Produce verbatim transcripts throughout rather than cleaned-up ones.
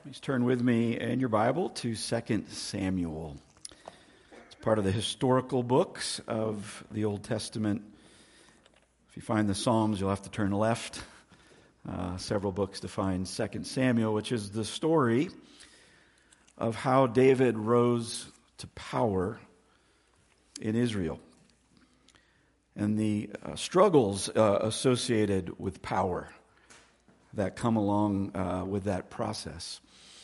Please turn with me in your Bible to Second Samuel. It's part of the historical books of the Old Testament. If you find the Psalms, you'll have to turn left. Uh, several books to find Second Samuel, which is the story of how David rose to power in Israel and the uh, struggles uh, associated with power that come along uh, with that process.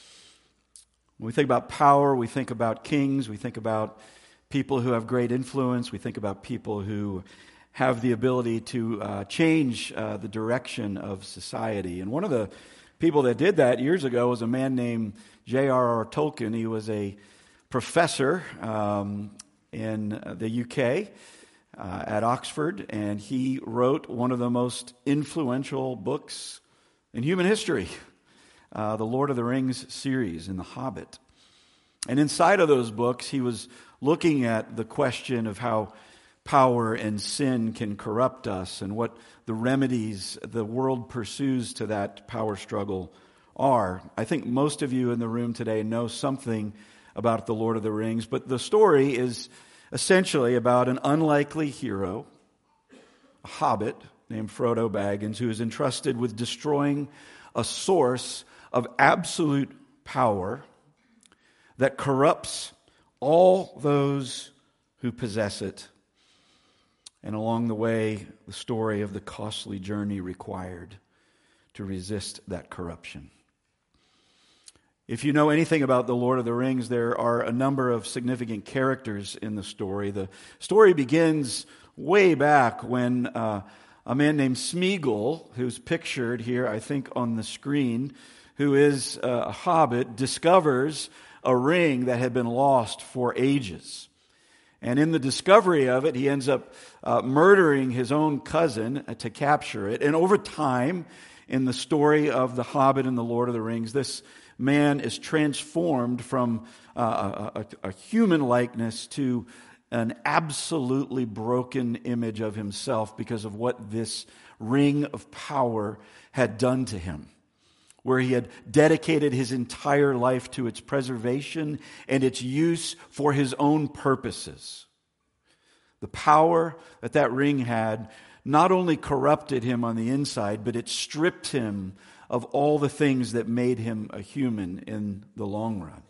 When we think about power, we think about kings, we think about people who have great influence, we think about people who have the ability to uh, change uh, the direction of society. And one of the people that did that years ago was a man named J R R Tolkien. He was a professor um, in the U K uh, at Oxford, and he wrote one of the most influential books in human history, uh, the Lord of the Rings series in The Hobbit. And inside of those books, he was looking at the question of how power and sin can corrupt us and what the remedies the world pursues to that power struggle are. I think most of you in the room today know something about the Lord of the Rings, but the story is essentially about an unlikely hero, a hobbit named Frodo Baggins, who is entrusted with destroying a source of absolute power that corrupts all those who possess it. And along the way, the story of the costly journey required to resist that corruption. If you know anything about the Lord of the Rings, there are a number of significant characters in the story. The story begins way back when uh, a man named Smeagol, who's pictured here, I think, on the screen, who is a hobbit, discovers a ring that had been lost for ages. And in the discovery of it, he ends up uh, murdering his own cousin uh, to capture it. And over time, in the story of The Hobbit and the Lord of the Rings, this man is transformed from uh, a, a, a human likeness to an absolutely broken image of himself because of what this ring of power had done to him, where he had dedicated his entire life to its preservation and its use for his own purposes. The power that that ring had not only corrupted him on the inside, but it stripped him of all the things that made him a human in the long run.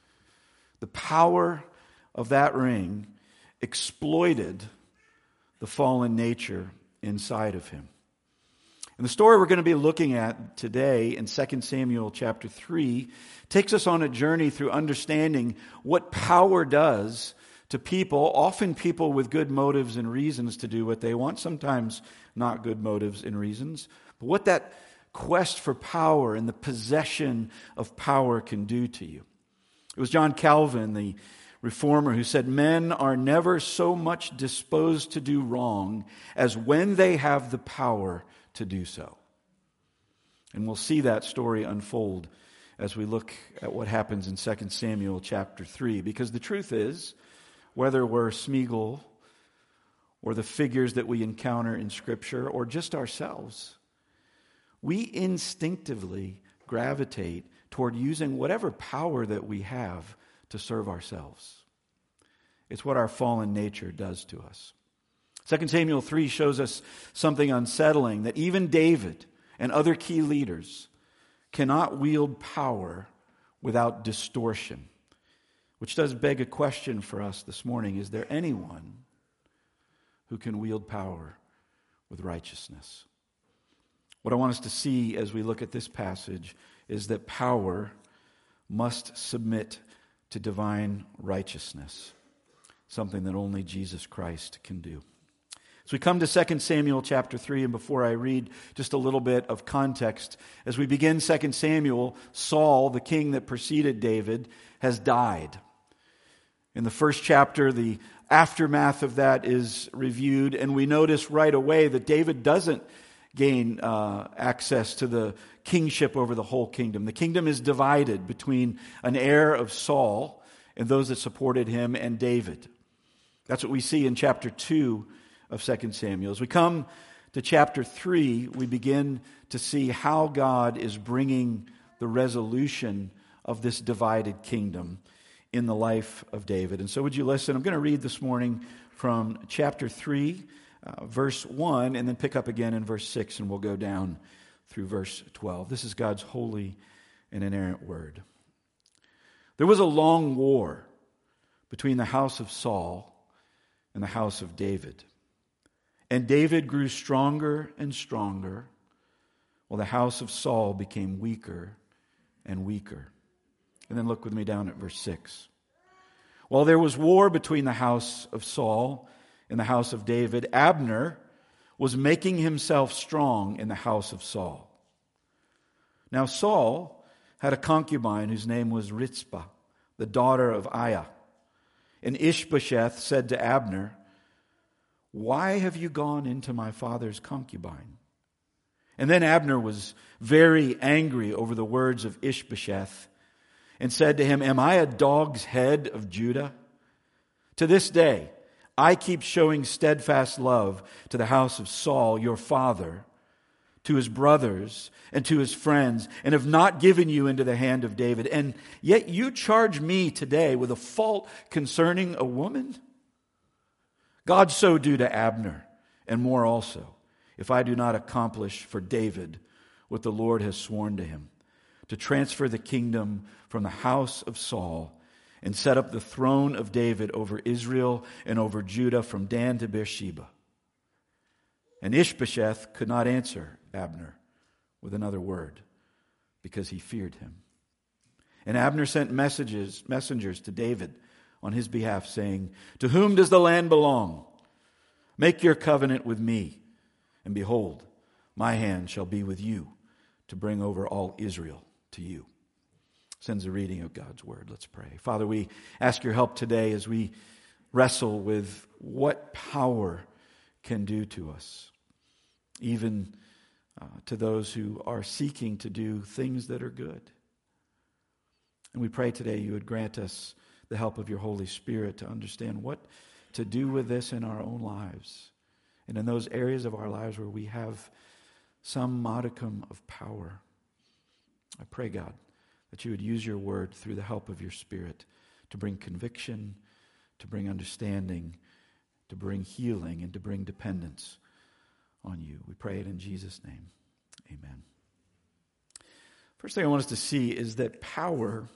The power of that ring exploited the fallen nature inside of him. And the story we're going to be looking at today in Second Samuel chapter three takes us on a journey through understanding what power does to people, often people with good motives and reasons to do what they want, sometimes not good motives and reasons, but what that quest for power and the possession of power can do to you. It was John Calvin, the reformer, who said, "Men are never so much disposed to do wrong as when they have the power to do so." And we'll see that story unfold as we look at what happens in Second Samuel chapter three. Because the truth is, whether we're Smeagol or the figures that we encounter in Scripture or just ourselves, we instinctively gravitate toward using whatever power that we have to serve ourselves. It's what our fallen nature does to us. Second Samuel three shows us something unsettling, that even David and other key leaders cannot wield power without distortion. Which does beg a question for us this morning. Is there anyone who can wield power with righteousness? What I want us to see as we look at this passage is that power must submit to divine righteousness, something that only Jesus Christ can do. So we come to Second Samuel chapter three, and before I read just a little bit of context, as we begin Second Samuel, Saul, the king that preceded David, has died. In the first chapter, the aftermath of that is reviewed, and we notice right away that David doesn't gain uh, access to the kingship over the whole kingdom. The kingdom is divided between an heir of Saul and those that supported him and David. That's what we see in chapter two of Second Samuel. As we come to chapter three, we begin to see how God is bringing the resolution of this divided kingdom in the life of David. And so would you listen? I'm going to read this morning from chapter three, uh, verse one, and then pick up again in verse six, and we'll go down through verse twelve. This is God's holy and inerrant word. There was a long war between the house of Saul and the house of David. And David grew stronger and stronger, while the house of Saul became weaker and weaker. And then look with me down at verse six. While there was war between the house of Saul and the house of David, Abner was making himself strong in the house of Saul. Now Saul had a concubine whose name was Rizpah, the daughter of Aiah. And Ishbosheth said to Abner, "Why have you gone into my father's concubine?" And then Abner was very angry over the words of Ishbosheth and said to him, "Am I a dog's head of Judah? To this day, I keep showing steadfast love to the house of Saul, your father, to his brothers and to his friends, and have not given you into the hand of David. And yet you charge me today with a fault concerning a woman? God so do to Abner, and more also, if I do not accomplish for David what the Lord has sworn to him, to transfer the kingdom from the house of Saul and set up the throne of David over Israel and over Judah from Dan to Beersheba." And Ishbosheth could not answer Abner with another word, because he feared him. And Abner sent messages, messengers to David on his behalf, saying, "To whom does the land belong? Make your covenant with me, and behold, my hand shall be with you to bring over all Israel to you." Sends a reading of God's word. Let's pray. Father, we ask your help today as we wrestle with what power can do to us, even uh, to those who are seeking to do things that are good. And we pray today you would grant us the help of your Holy Spirit to understand what to do with this in our own lives, and in those areas of our lives where we have some modicum of power. I pray, God, that you would use your word through the help of your Spirit to bring conviction, to bring understanding, to bring healing, and to bring dependence on you. We pray it in Jesus' name. Amen. First thing I want us to see is that power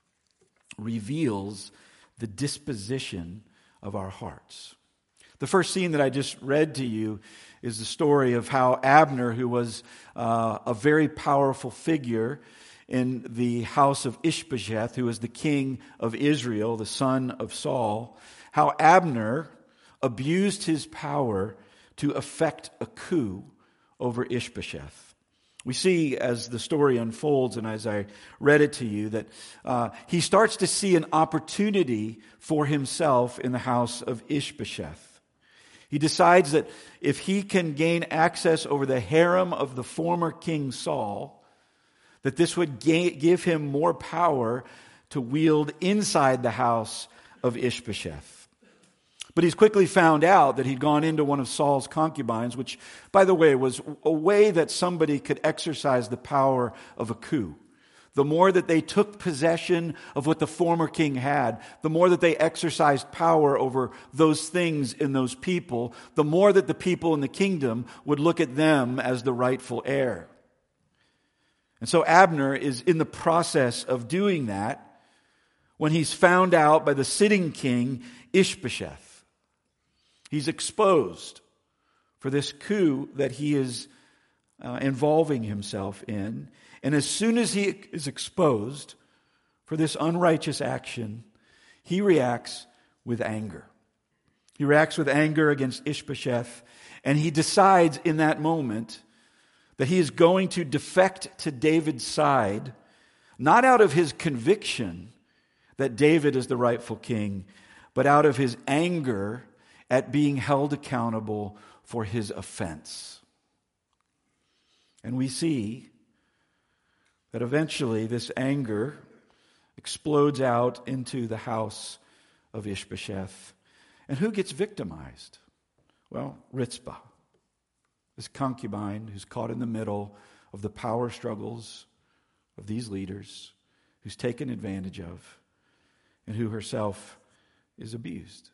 reveals the disposition of our hearts. The first scene that I just read to you is the story of how Abner, who was uh, a very powerful figure in the house of Ishbosheth, who was the king of Israel, the son of Saul, how Abner abused his power to effect a coup over Ishbosheth. We see as the story unfolds, and as I read it to you, that uh, he starts to see an opportunity for himself in the house of Ishbosheth. He decides that if he can gain access over the harem of the former king Saul, that this would ga- give him more power to wield inside the house of Ishbosheth. But he's quickly found out that he'd gone into one of Saul's concubines, which, by the way, was a way that somebody could exercise the power of a coup. The more that they took possession of what the former king had, the more that they exercised power over those things in those people, the more that the people in the kingdom would look at them as the rightful heir. And so Abner is in the process of doing that when he's found out by the sitting king, Ishbosheth. He's exposed for this coup that he is uh, involving himself in. And as soon as he is exposed for this unrighteous action, he reacts with anger. He reacts with anger against Ishbosheth, and he decides in that moment that he is going to defect to David's side, not out of his conviction that David is the rightful king, but out of his anger at being held accountable for his offense. And we see that eventually this anger explodes out into the house of Ishbosheth. And who gets victimized? Well, Rizpah, this concubine who's caught in the middle of the power struggles of these leaders, who's taken advantage of, and who herself is abused.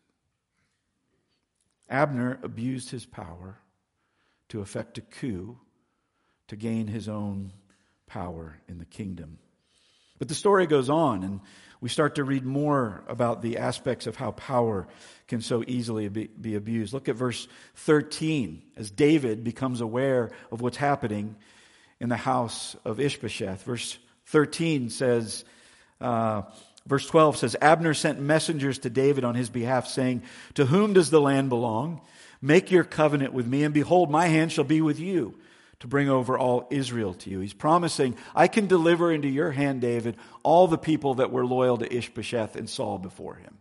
Abner abused his power to effect a coup to gain his own power in the kingdom. But the story goes on, and we start to read more about the aspects of how power can so easily be, be abused. Look at verse thirteen, as David becomes aware of what's happening in the house of Ishbosheth. Verse thirteen says, uh, verse twelve says, Abner sent messengers to David on his behalf, saying, "To whom does the land belong? Make your covenant with me, and behold, my hand shall be with you, to bring over all Israel to you." He's promising, I can deliver into your hand, David, all the people that were loyal to Ishbosheth and Saul before him.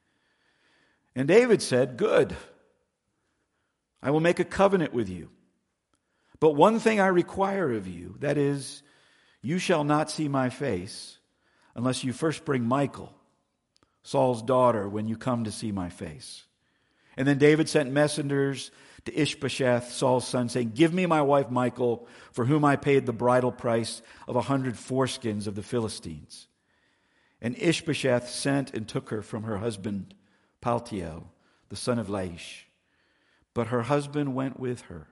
And David said, "Good. I will make a covenant with you. But one thing I require of you, that is, you shall not see my face unless you first bring Michal, Saul's daughter, when you come to see my face." And then David sent messengers to Ishbosheth, Saul's son, saying, "Give me my wife Michal, for whom I paid the bridal price of a hundred foreskins of the Philistines." And Ishbosheth sent and took her from her husband Paltiel, the son of Laish. But her husband went with her,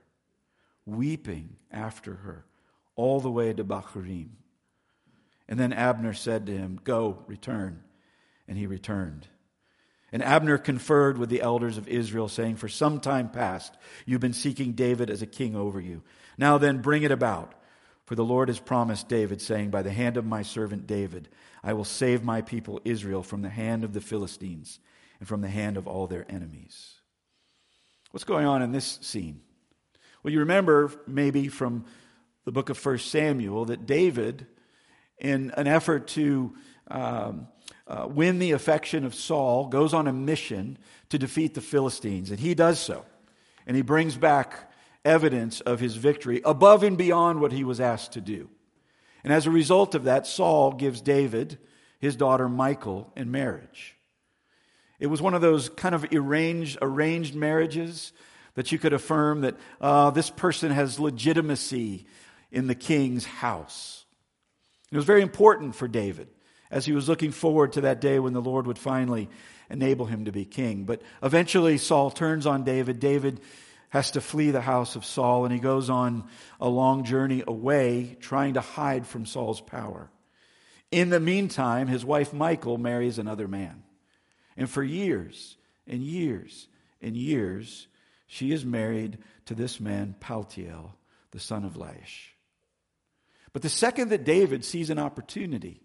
weeping after her, all the way to Bahurim. And then Abner said to him, "Go, return." And he returned. And Abner conferred with the elders of Israel, saying, "For some time past you've been seeking David as a king over you. Now then, bring it about. For the Lord has promised David, saying, by the hand of my servant David, I will save my people Israel from the hand of the Philistines and from the hand of all their enemies." What's going on in this scene? Well, you remember maybe from the book of First Samuel that David, in an effort to um, uh, win the affection of Saul, goes on a mission to defeat the Philistines. And he does so. And he brings back evidence of his victory above and beyond what he was asked to do. And as a result of that, Saul gives David his daughter Michal in marriage. It was one of those kind of arranged, arranged marriages that you could affirm that uh, this person has legitimacy in the king's house. It was very important for David as he was looking forward to that day when the Lord would finally enable him to be king. But eventually Saul turns on David. David has to flee the house of Saul, and he goes on a long journey away, trying to hide from Saul's power. In the meantime, his wife Michal marries another man. And for years and years and years, she is married to this man, Paltiel, the son of Laish. But the second that David sees an opportunity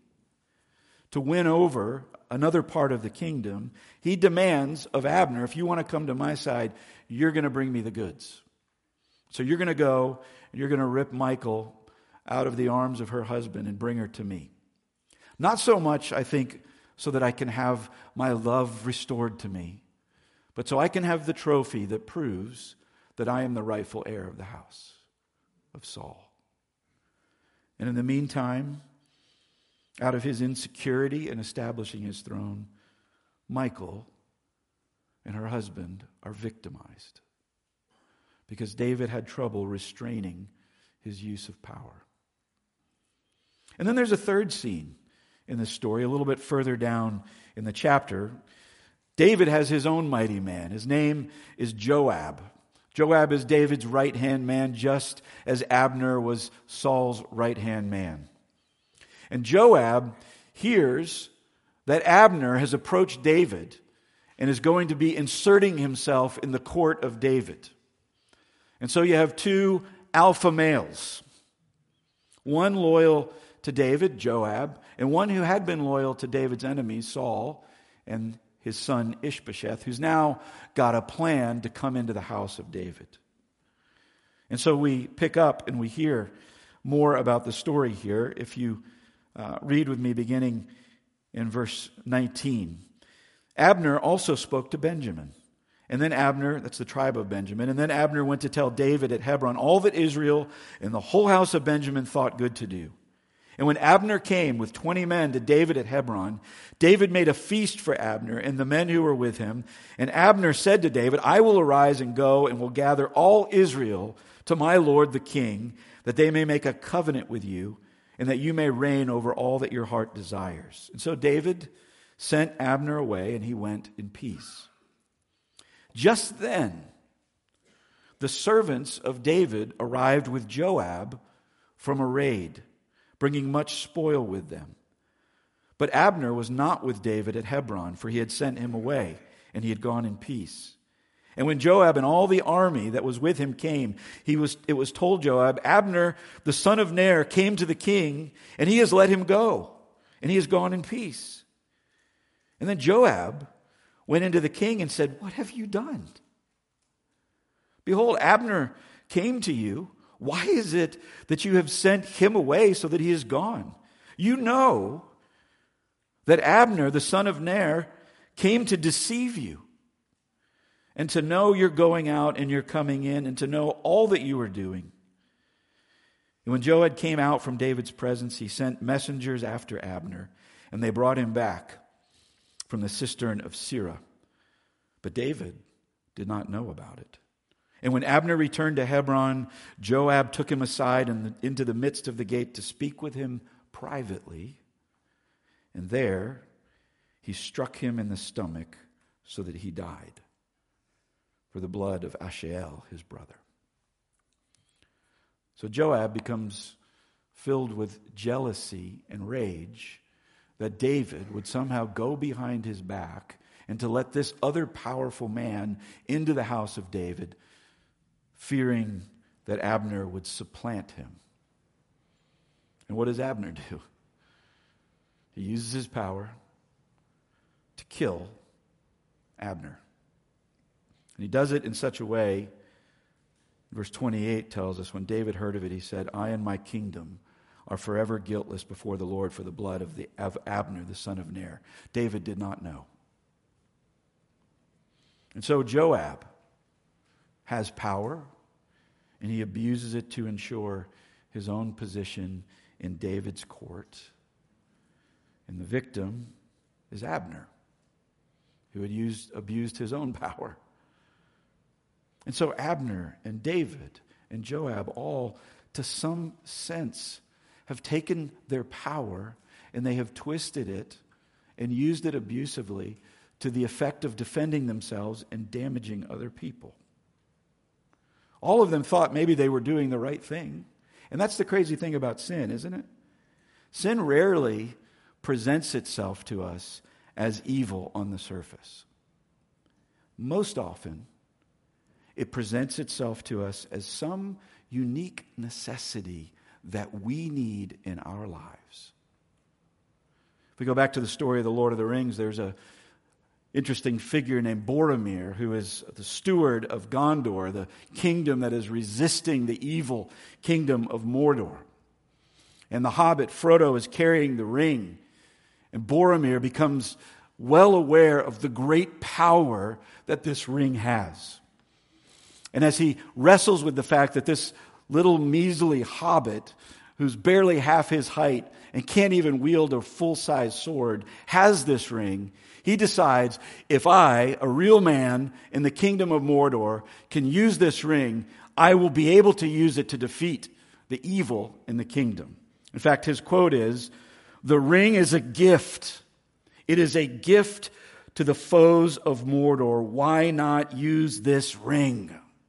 to win over another part of the kingdom, he demands of Abner, if you want to come to my side, you're going to bring me the goods. So you're going to go and you're going to rip Michal out of the arms of her husband and bring her to me. Not so much, I think, so that I can have my love restored to me, but so I can have the trophy that proves that I am the rightful heir of the house of Saul. And in the meantime, out of his insecurity in establishing his throne, Michal and her husband are victimized because David had trouble restraining his use of power. And then there's a third scene in this story, a little bit further down in the chapter. David has his own mighty man. His name is Joab. Joab is David's right-hand man, just as Abner was Saul's right-hand man. And Joab hears that Abner has approached David and is going to be inserting himself in the court of David. And so you have two alpha males, one loyal to David, Joab, and one who had been loyal to David's enemies, Saul, and his son Ishbosheth, who's now got a plan to come into the house of David. And so we pick up and we hear more about the story here. If you uh, read with me beginning in verse nineteen. Abner also spoke to Benjamin. And then Abner, that's the tribe of Benjamin, and then Abner went to tell David at Hebron all that Israel and the whole house of Benjamin thought good to do. And when Abner came with twenty men to David at Hebron, David made a feast for Abner and the men who were with him. And Abner said to David, I will arise and go and will gather all Israel to my lord the king, that they may make a covenant with you and that you may reign over all that your heart desires." And so David sent Abner away, and he went in peace. Just then, the servants of David arrived with Joab from a raid, bringing much spoil with them. But Abner was not with David at Hebron, for he had sent him away, and he had gone in peace. And when Joab and all the army that was with him came, he was, it was told Joab, "Abner, the son of Ner, came to the king, and he has let him go, and he has gone in peace." And then Joab went into the king and said, "What have you done? Behold, Abner came to you. Why is it that you have sent him away so that he is gone? You know that Abner, the son of Ner, came to deceive you, and to know you're going out and you're coming in, and to know all that you are doing." And when Joab came out from David's presence, he sent messengers after Abner, and they brought him back from the cistern of Sirah. But David did not know about it. And when Abner returned to Hebron, Joab took him aside in the, into the midst of the gate to speak with him privately. And there he struck him in the stomach so that he died, for the blood of Asahel, his brother. So Joab becomes filled with jealousy and rage that David would somehow go behind his back and to let this other powerful man into the house of David, fearing that Abner would supplant him. And what does Abner do? He uses his power to kill Abner. And he does it in such a way, verse twenty-eight tells us, when David heard of it, he said, "I and my kingdom are forever guiltless before the Lord for the blood of, the, of Abner, the son of Ner." David did not know. And so Joab has power, and he abuses it to ensure his own position in David's court. And the victim is Abner, who had used, abused his own power. And so Abner and David and Joab all, to some sense, have taken their power and they have twisted it and used it abusively to the effect of defending themselves and damaging other people. All of them thought maybe they were doing the right thing. And that's the crazy thing about sin, isn't it? Sin rarely presents itself to us as evil on the surface. Most often, it presents itself to us as some unique necessity that we need in our lives. If we go back to the story of the Lord of the Rings, there's a interesting figure named Boromir, who is the steward of Gondor, the kingdom that is resisting the evil kingdom of Mordor. And the hobbit Frodo is carrying the ring, and Boromir becomes well aware of the great power that this ring has. And as he wrestles with the fact that this little measly hobbit, who's barely half his height and can't even wield a full-size sword, has this ring, he decides, if I, a real man in the kingdom of Mordor, can use this ring, I will be able to use it to defeat the evil in the kingdom. In fact, his quote is, "The ring is a gift. It is a gift to the foes of Mordor. Why not use this ring?"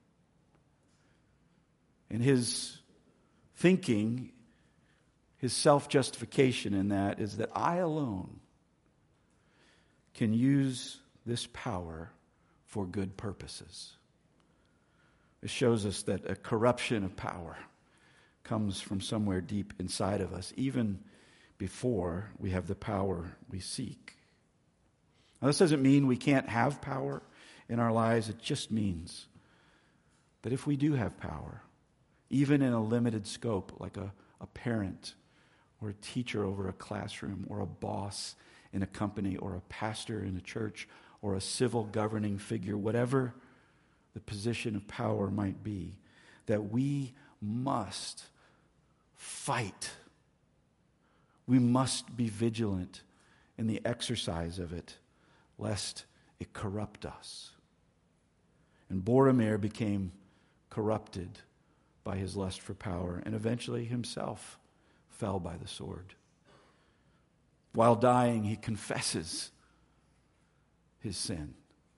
And his thinking, his self-justification in that is that I alone can use this power for good purposes. It shows us that a corruption of power comes from somewhere deep inside of us, even before we have the power we seek. Now, this doesn't mean we can't have power in our lives. It just means that if we do have power, even in a limited scope, like a, a parent or a teacher over a classroom or a boss in a company or a pastor in a church or a civil governing figure, whatever the position of power might be, that we must fight. We must be vigilant in the exercise of it, lest it corrupt us. And Boromir became corrupted by his lust for power, and eventually himself fell by the sword. While dying, he confesses his sin.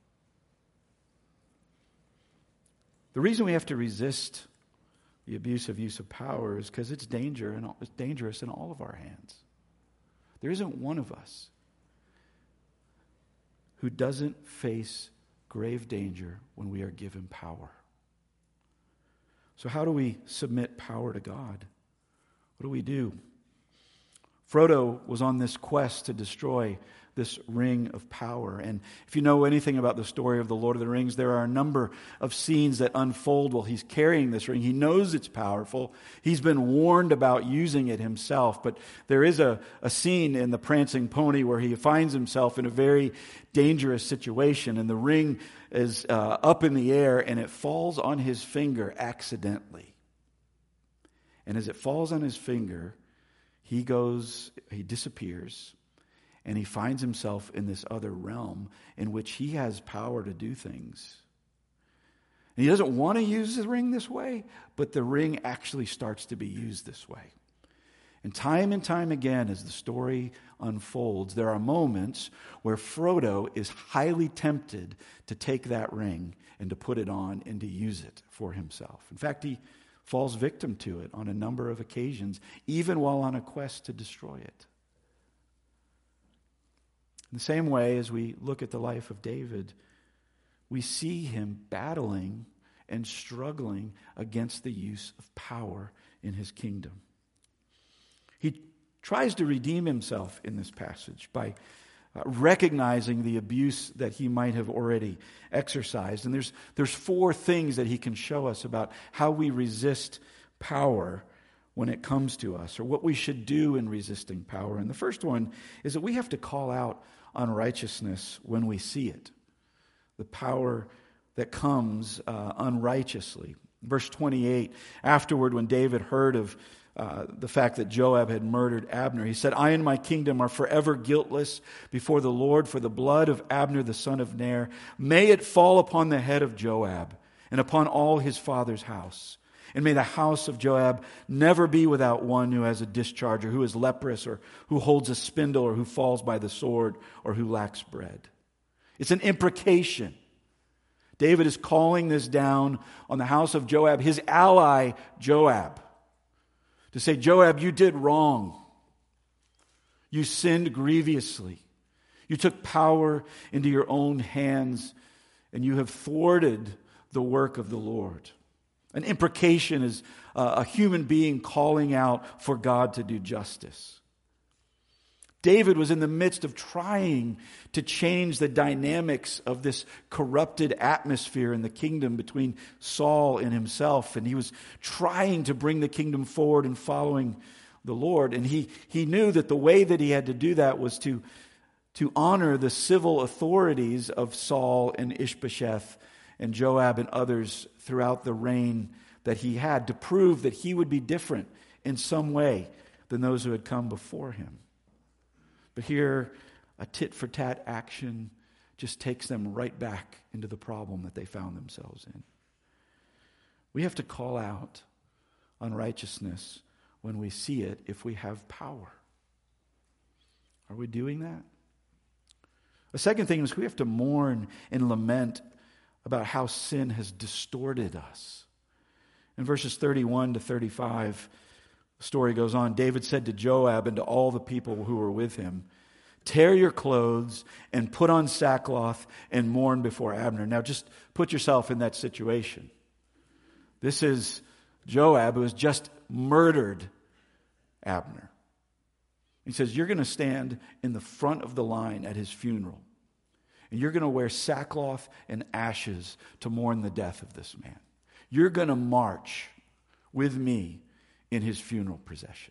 The reason we have to resist the abusive use of power is because it's danger and it's dangerous in all of our hands. There isn't one of us who doesn't face grave danger when we are given power. So how do we submit power to God? What do we do? Frodo was on this quest to destroy this ring of power. And if you know anything about the story of the Lord of the Rings, there are a number of scenes that unfold while he's carrying this ring. He knows it's powerful. He's been warned about using it himself. But there is a, a scene in The Prancing Pony where he finds himself in a very dangerous situation. And the ring is uh, up in the air and it falls on his finger accidentally. And as it falls on his finger, he goes, he disappears. And he finds himself in this other realm in which he has power to do things. And he doesn't want to use the ring this way, but the ring actually starts to be used this way. And time and time again, as the story unfolds, there are moments where Frodo is highly tempted to take that ring and to put it on and to use it for himself. In fact, he falls victim to it on a number of occasions, even while on a quest to destroy it. In the same way, as we look at the life of David, we see him battling and struggling against the use of power in his kingdom. He tries to redeem himself in this passage by uh, recognizing the abuse that he might have already exercised. And there's, there's four things that he can show us about how we resist power when it comes to us, or what we should do in resisting power. And the first one is that we have to call out unrighteousness when we see it. The power that comes uh, unrighteously. Verse twenty-eight, afterward when David heard of uh, the fact that Joab had murdered Abner, he said, I and my kingdom are forever guiltless before the Lord for the blood of Abner the son of Ner. May it fall upon the head of Joab and upon all his father's house. And may the house of Joab never be without one who has a discharge, or who is leprous, or who holds a spindle, or who falls by the sword, or who lacks bread. It's an imprecation. David is calling this down on the house of Joab, his ally Joab, to say, Joab, you did wrong. You sinned grievously. You took power into your own hands, and you have thwarted the work of the Lord. An imprecation is uh, a human being calling out for God to do justice. David was in the midst of trying to change the dynamics of this corrupted atmosphere in the kingdom between Saul and himself. And he was trying to bring the kingdom forward and following the Lord. And he, he knew that the way that he had to do that was to, to honor the civil authorities of Saul and Ishbosheth and Joab and others throughout the reign that he had, to prove that he would be different in some way than those who had come before him. But here, a tit-for-tat action just takes them right back into the problem that they found themselves in. We have to call out unrighteousness when we see it if we have power. Are we doing that? The second thing is we have to mourn and lament about how sin has distorted us. In verses thirty-one to thirty-five, the story goes on. David said to Joab and to all the people who were with him, tear your clothes and put on sackcloth and mourn before Abner. Now just put yourself in that situation. This is Joab, who has just murdered Abner. He says, you're going to stand in the front of the line at his funeral. And you're going to wear sackcloth and ashes to mourn the death of this man. You're going to march with me in his funeral procession.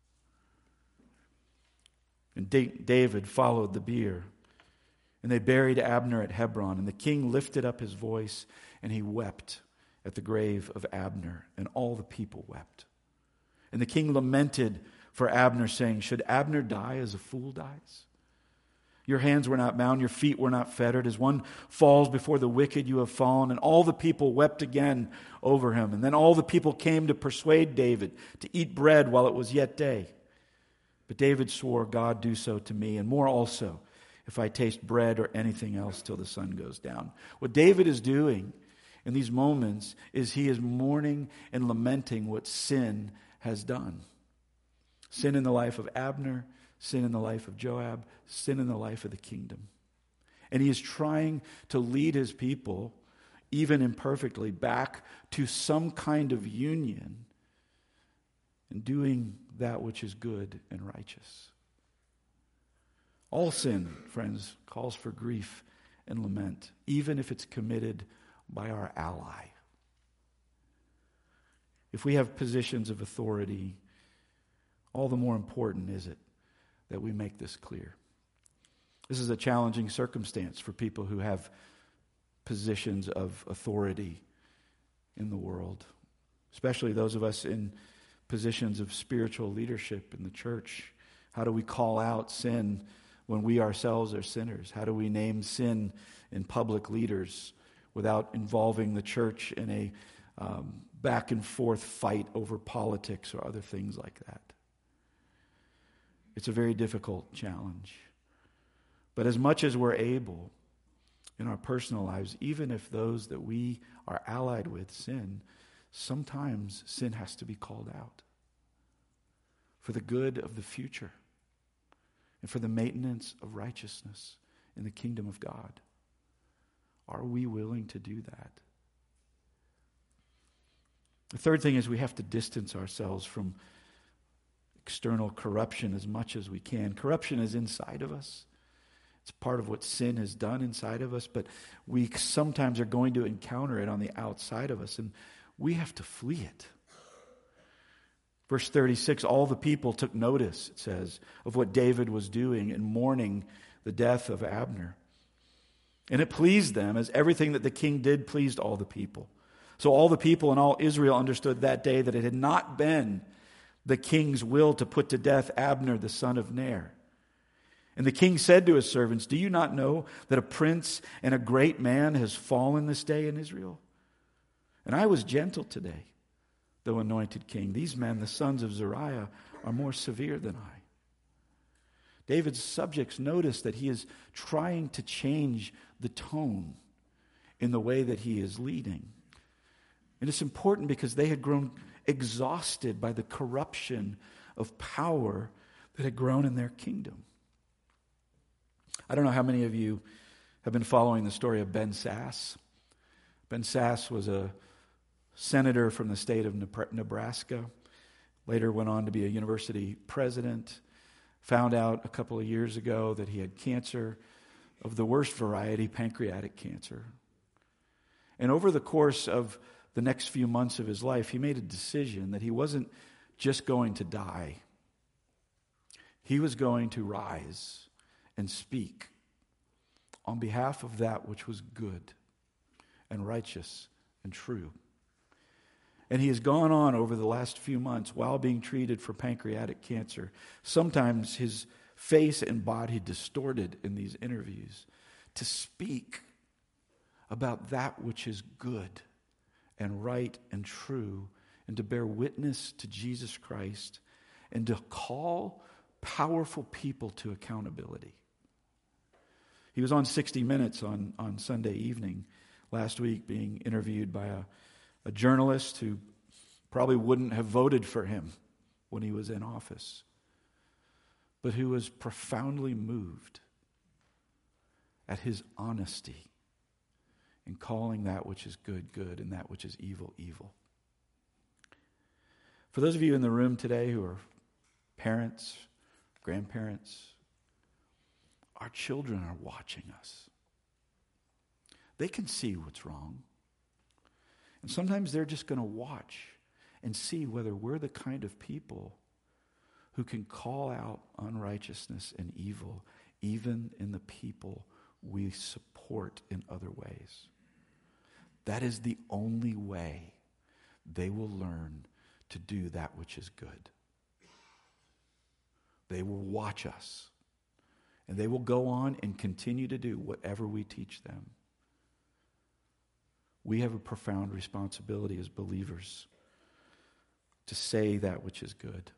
And David followed the bier. And they buried Abner at Hebron. And the king lifted up his voice and he wept at the grave of Abner. And all the people wept. And the king lamented for Abner, saying, should Abner die as a fool dies? Your hands were not bound, your feet were not fettered. As one falls before the wicked, you have fallen. And all the people wept again over him. And then all the people came to persuade David to eat bread while it was yet day. But David swore, God, do so to me, and more also, if I taste bread or anything else till the sun goes down. What David is doing in these moments is he is mourning and lamenting what sin has done. Sin in the life of Abner, sin in the life of Joab, sin in the life of the kingdom. And he is trying to lead his people, even imperfectly, back to some kind of union and doing that which is good and righteous. All sin, friends, calls for grief and lament, even if it's committed by our ally. If we have positions of authority, all the more important is it that we make this clear. This is a challenging circumstance for people who have positions of authority in the world, especially those of us in positions of spiritual leadership in the church. How do we call out sin when we ourselves are sinners? How do we name sin in public leaders without involving the church in a um, back and forth fight over politics or other things like that? It's a very difficult challenge. But as much as we're able in our personal lives, even if those that we are allied with sin, sometimes sin has to be called out for the good of the future and for the maintenance of righteousness in the kingdom of God. Are we willing to do that? The third thing is we have to distance ourselves from external corruption as much as we can. Corruption is inside of us. It's part of what sin has done inside of us, but we sometimes are going to encounter it on the outside of us, and we have to flee it. Verse thirty-six, all the people took notice, it says, of what David was doing in mourning the death of Abner. And it pleased them, as everything that the king did pleased all the people. So all the people and all Israel understood that day that it had not been the king's will to put to death Abner, the son of Ner. And the king said to his servants, do you not know that a prince and a great man has fallen this day in Israel? And I was gentle today, though anointed king. These men, the sons of Zeruiah, are more severe than I. David's subjects notice that he is trying to change the tone in the way that he is leading. And it's important because they had grown exhausted by the corruption of power that had grown in their kingdom. I don't know how many of you have been following the story of Ben Sasse. Ben Sasse was a senator from the state of Nebraska, later went on to be a university president, found out a couple of years ago that he had cancer of the worst variety, pancreatic cancer. And over the course of the next few months of his life, he made a decision that he wasn't just going to die. He was going to rise and speak on behalf of that which was good and righteous and true. And he has gone on over the last few months while being treated for pancreatic cancer. Sometimes his face and body distorted in these interviews to speak about that which is good and right and true, and to bear witness to Jesus Christ, and to call powerful people to accountability. He was on sixty minutes on, on Sunday evening last week being interviewed by a, a journalist who probably wouldn't have voted for him when he was in office, but who was profoundly moved at his honesty in calling that which is good, good, and that which is evil, evil. For those of you in the room today who are parents, grandparents, our children are watching us. They can see what's wrong. And sometimes they're just going to watch and see whether we're the kind of people who can call out unrighteousness and evil, even in the people we support in other ways. That is the only way they will learn to do that which is good. They will watch us And they will go on and continue to do whatever we teach them. We have a profound responsibility as believers to say that which is good.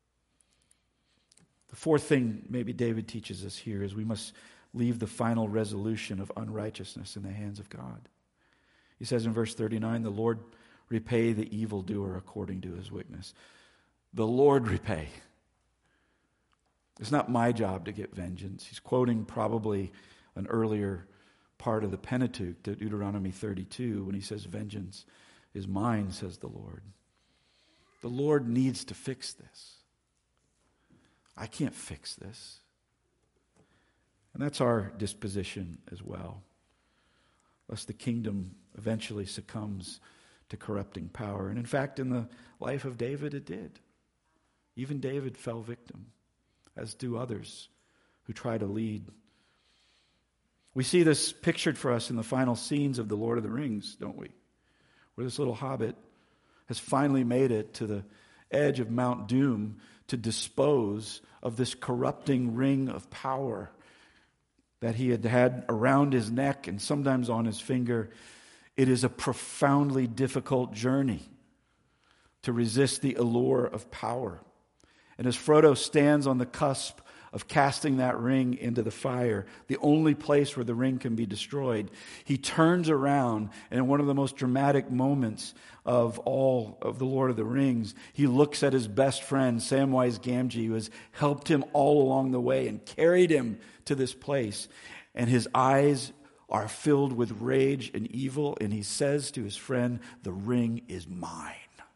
The fourth thing maybe David teaches us here is we must leave the final resolution of unrighteousness in the hands of God. He says in verse thirty-nine, the Lord repay the evildoer according to his wickedness. The Lord repay. It's not my job to get vengeance. He's quoting probably an earlier part of the Pentateuch, Deuteronomy thirty-two, when he says, vengeance is mine, says the Lord. The Lord needs to fix this. I can't fix this. And that's our disposition as well. Lest the kingdom eventually succumbs to corrupting power. And in fact, in the life of David, it did. Even David fell victim, as do others who try to lead. We see this pictured for us in the final scenes of The Lord of the Rings, don't we? Where this little hobbit has finally made it to the edge of Mount Doom to dispose of this corrupting ring of power that he had had around his neck and sometimes on his finger. It is a profoundly difficult journey to resist the allure of power. And as Frodo stands on the cusp of casting that ring into the fire, the only place where the ring can be destroyed, he turns around, and in one of the most dramatic moments of all of The Lord of the Rings, he looks at his best friend, Samwise Gamgee, who has helped him all along the way and carried him to this place. And his eyes are filled with rage and evil, and he says to his friend, the ring is mine.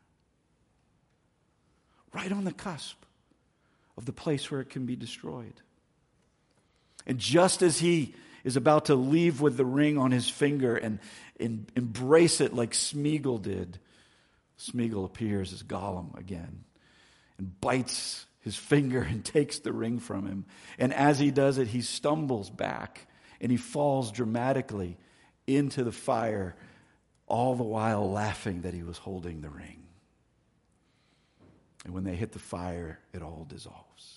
Right on the cusp of the place where it can be destroyed. And just as he is about to leave with the ring on his finger and, and embrace it like Smeagol did, Smeagol appears as Gollum again and bites his finger and takes the ring from him. And as he does it, he stumbles back and he falls dramatically into the fire, all the while laughing that he was holding the ring. And when they hit the fire, it all dissolves.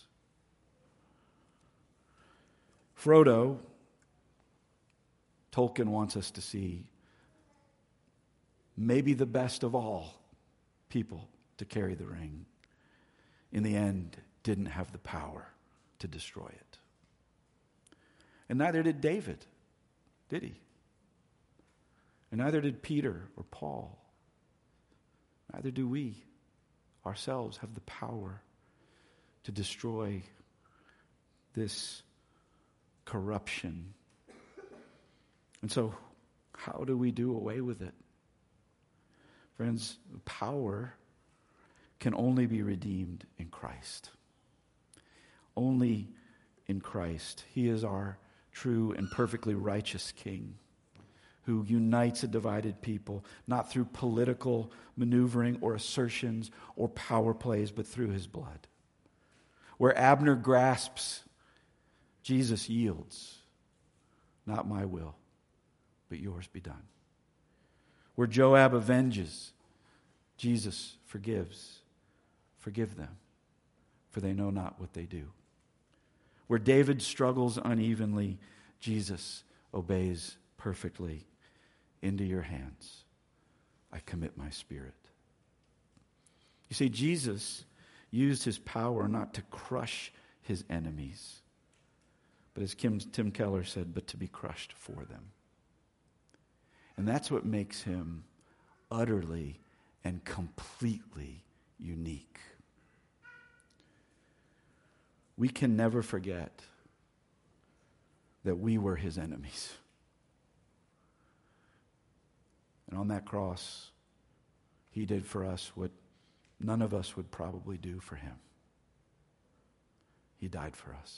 Frodo, Tolkien wants us to see, maybe the best of all people to carry the ring, in the end, didn't have the power to destroy it. And neither did David, did he? And neither did Peter or Paul. Neither do we ourselves have the power to destroy this corruption. And so, how do we do away with it? Friends, power can only be redeemed in Christ. Only in Christ. He is our true and perfectly righteous King, who unites a divided people, not through political maneuvering or assertions or power plays, but through his blood. Where Abner grasps, Jesus yields. Not my will, but yours be done. Where Joab avenges, Jesus forgives. Forgive them, for they know not what they do. Where David struggles unevenly, Jesus obeys perfectly. Into your hands I commit my spirit. You see, Jesus used his power not to crush his enemies, but as Kim, Tim Keller said, but to be crushed for them. And that's what makes him utterly and completely unique. We can never forget that we were his enemies. And on that cross, he did for us what none of us would probably do for him. He died for us.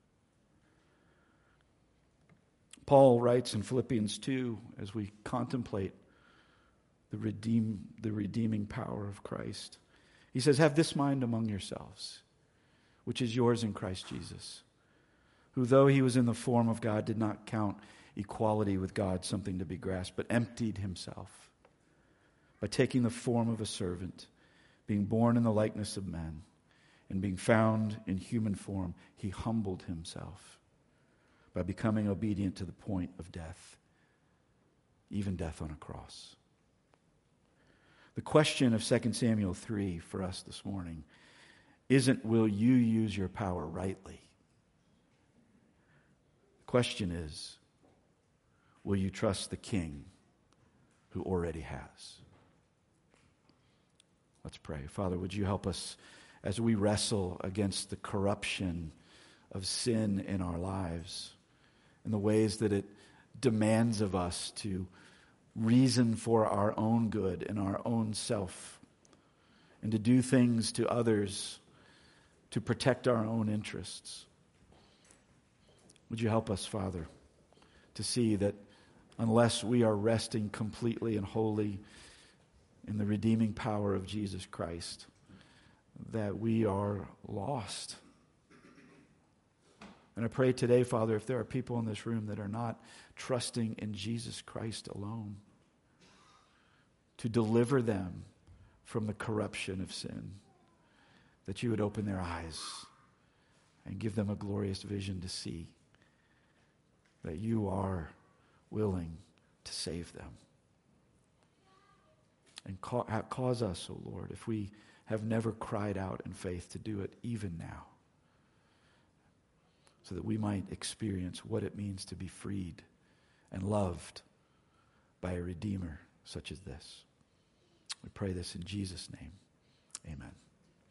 Paul writes in Philippians two, as we contemplate the redeem, the redeeming power of Christ, he says, have this mind among yourselves, which is yours in Christ Jesus, who though he was in the form of God, did not count equality with God something to be grasped, but emptied himself by taking the form of a servant, being born in the likeness of men, and being found in human form, he humbled himself by becoming obedient to the point of death, even death on a cross. The question of Second Samuel three for us this morning isn't, will you use your power rightly? The question is, will you trust the King who already has? Let's pray. Father, would you help us as we wrestle against the corruption of sin in our lives and the ways that it demands of us to reason for our own good and our own self, and to do things to others to protect our own interests. Would you help us, Father, to see that unless we are resting completely and wholly in the redeeming power of Jesus Christ, that we are lost. And I pray today, Father, if there are people in this room that are not trusting in Jesus Christ alone, to deliver them from the corruption of sin, that you would open their eyes and give them a glorious vision to see that you are willing to save them. And ca- cause us, O Lord, if we have never cried out in faith, to do it even now, so that we might experience what it means to be freed and loved by a Redeemer such as this. We pray this in Jesus' name. Amen.